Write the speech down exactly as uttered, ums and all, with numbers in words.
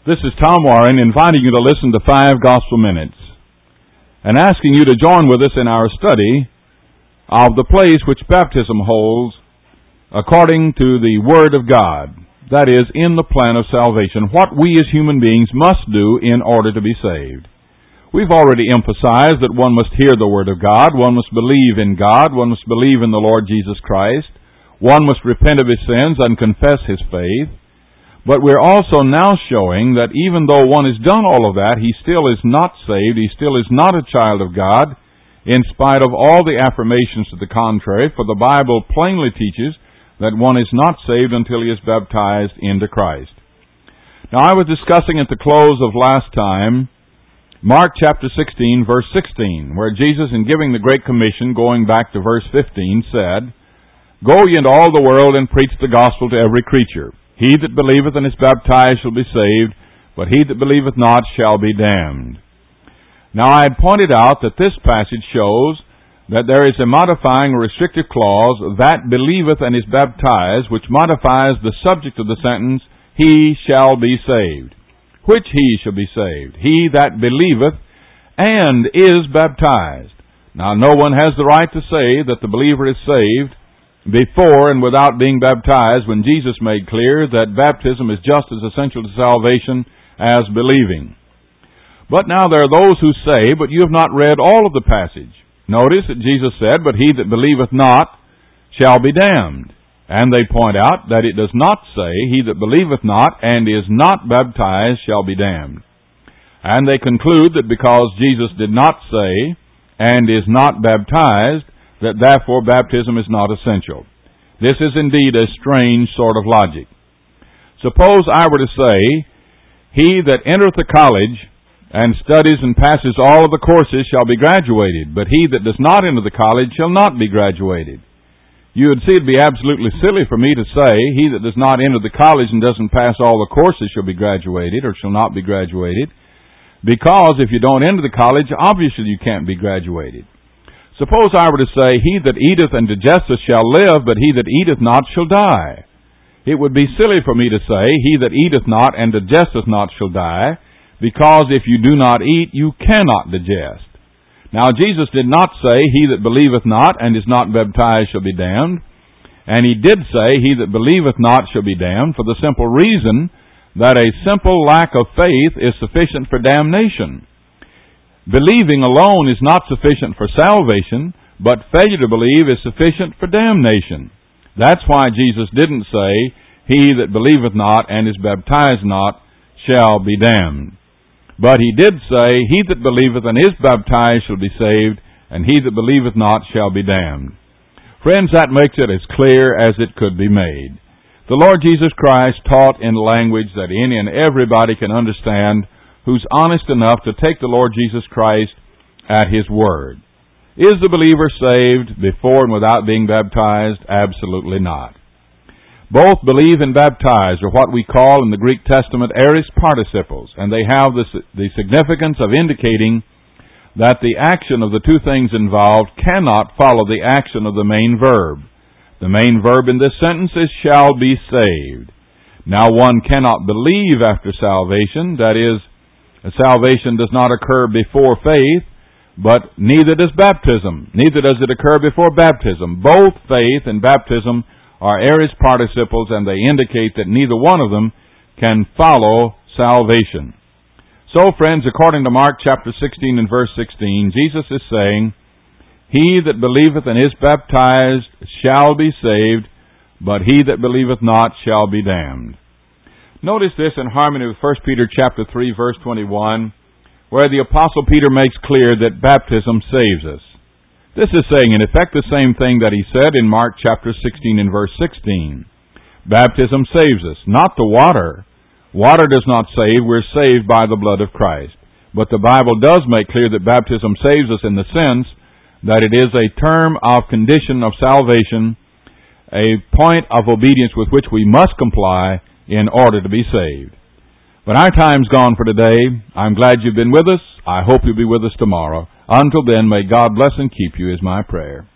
This is Tom Warren inviting you to listen to Five Gospel Minutes and asking you to join with us in our study of the place which baptism holds according to the Word of God, that is, in the plan of salvation, what we as human beings must do in order to be saved. We've already emphasized that one must hear the Word of God, one must believe in God, one must believe in the Lord Jesus Christ, one must repent of his sins and confess his faith. But we're also now showing that even though one has done all of that, he still is not saved, he still is not a child of God, in spite of all the affirmations to the contrary, for the Bible plainly teaches that one is not saved until he is baptized into Christ. Now, I was discussing at the close of last time Mark chapter sixteen, verse sixteen, where Jesus, in giving the Great Commission, going back to verse fifteen, said, "Go ye into all the world and preach the gospel to every creature. He that believeth and is baptized shall be saved, but he that believeth not shall be damned." Now, I had pointed out that this passage shows that there is a modifying or restrictive clause, "that believeth and is baptized," which modifies the subject of the sentence, "he shall be saved." Which he shall be saved? He that believeth and is baptized. Now, no one has the right to say that the believer is saved before and without being baptized, when Jesus made clear that baptism is just as essential to salvation as believing. But now there are those who say, "But you have not read all of the passage." Notice that Jesus said, "But he that believeth not shall be damned." And they point out that it does not say, "He that believeth not and is not baptized shall be damned." And they conclude that because Jesus did not say, "and is not baptized," that therefore baptism is not essential. This is indeed a strange sort of logic. Suppose I were to say, "He that entereth a college and studies and passes all of the courses shall be graduated, but he that does not enter the college shall not be graduated." You would see it would be absolutely silly for me to say, "He that does not enter the college and doesn't pass all the courses shall be graduated," or shall not be graduated, because if you don't enter the college, obviously you can't be graduated. Suppose I were to say, "He that eateth and digesteth shall live, but he that eateth not shall die." It would be silly for me to say, "He that eateth not and digesteth not shall die," because if you do not eat, you cannot digest. Now, Jesus did not say, "He that believeth not and is not baptized shall be damned." And he did say, "He that believeth not shall be damned," for the simple reason that a simple lack of faith is sufficient for damnation. Believing alone is not sufficient for salvation, but failure to believe is sufficient for damnation. That's why Jesus didn't say, "He that believeth not and is baptized not shall be damned." But he did say, "He that believeth and is baptized shall be saved, and he that believeth not shall be damned." Friends, that makes it as clear as it could be made. The Lord Jesus Christ taught in language that any and everybody can understand, who's honest enough to take the Lord Jesus Christ at His word. Is the believer saved before and without being baptized? Absolutely not. Both believe and baptize are what we call in the Greek Testament aorist participles, and they have the, the significance of indicating that the action of the two things involved cannot follow the action of the main verb. The main verb in this sentence is "shall be saved." Now, one cannot believe after salvation, that is, salvation does not occur before faith, but neither does baptism. Neither does it occur before baptism. Both faith and baptism are aorist participles, and they indicate that neither one of them can follow salvation. So, friends, according to Mark chapter sixteen and verse sixteen, Jesus is saying, "He that believeth and is baptized shall be saved, but he that believeth not shall be damned." Notice this in harmony with First Peter chapter three, verse twenty-one, where the Apostle Peter makes clear that baptism saves us. This is saying, in effect, the same thing that he said in Mark chapter sixteen and verse sixteen. Baptism saves us, not the water. Water does not save. We're saved by the blood of Christ. But the Bible does make clear that baptism saves us in the sense that it is a term of condition of salvation, a point of obedience with which we must comply in order to be saved. But our time's gone for today. I'm glad you've been with us. I hope you'll be with us tomorrow. Until then, may God bless and keep you is my prayer.